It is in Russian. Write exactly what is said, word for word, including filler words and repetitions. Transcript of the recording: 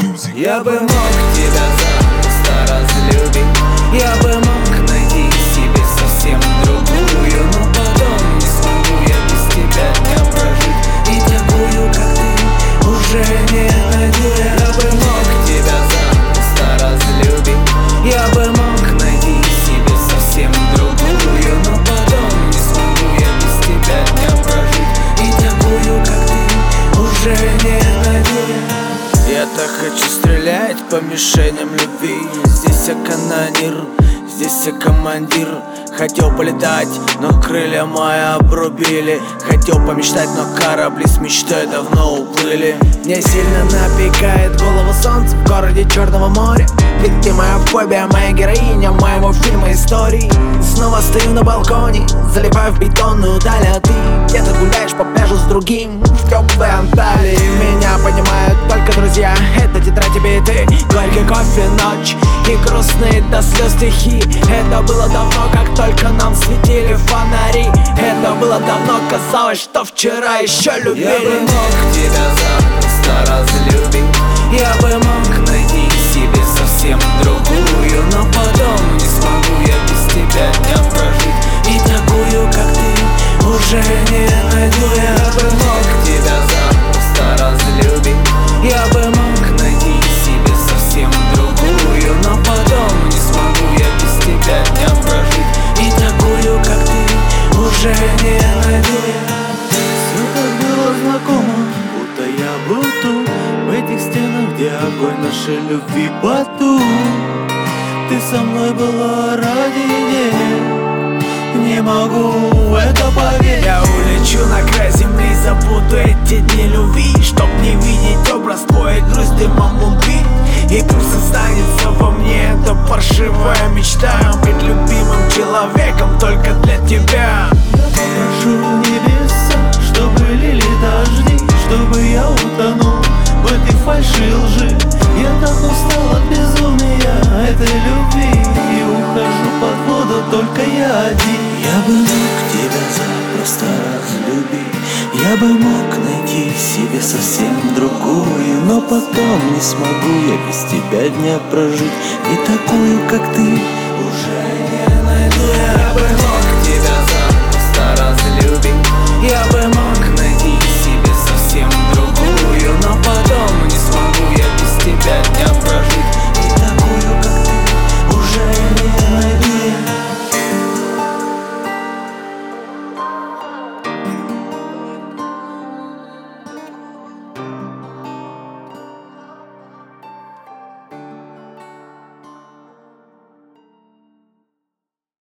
Я бы мог тебя запросто разлюбить, я бы мог найти себе совсем другую, но потом не смогу я без тебя дня прожить, и такую, как ты, уже не найду я. Я бы мог тебя запросто разлюбить, я бы мог найти себе совсем другую, но потом не смогу я без тебя дня прожить, и такую, как ты, уже не найду я. Я так хочу стрелять по мишеням любви. Здесь я канонир, здесь я командир. Хотел полетать, но крылья мои обрубили. Хотел помечтать, но корабли с мечтой давно уплыли. Мне сильно напекает голову солнце в городе Черного моря. Ведь ты моя фобия, моя героиня моего фильма истории. Снова стою на балконе, залипаю в бетонную даль, а ты где-то гуляешь по пляжу с другим в теплой Анталии. Меня понимают только друзья, это тетрадь тебе и ты. Горький кофе, ночь и грустные до слез стихи. Это было давно, как только нам светили фонари. Это было давно, казалось, что вчера еще любили. Я бы мог тебя запросто разлюбить, я бы мог найти себе совсем другую, но потом не смогу я без тебя дня прожить, и такую, как ты, уже не найду я. Я бы мог тебя запросто разлюбить, я бы мог найти себе совсем другую, но потом не смогу я без тебя дня прожить, и такую, как ты, уже не найду я. Все так было знакомо, будто я был тут, в этих стенах, где огонь нашей любви потух. Ты со мной была ради идеи, не могу в это поверить. Я улечу на край земли, забуду эти дни любви, чтоб не видеть образ твой, грусть дымом убить. И пусть останется во мне эта паршивая мечта быть любимым человеком только для тебя. Прошу небеса, чтобы лили дожди, чтобы я утонул в этой фальши лжи. Я так устал от безумия этой любви, и ухожу под воду только я один. Я бы мог тебя запросто разлюбить, я бы мог найти себе совсем другую, но потом не смогу я без тебя дня прожить, и такую, как ты, уже не найду я. Я бы мог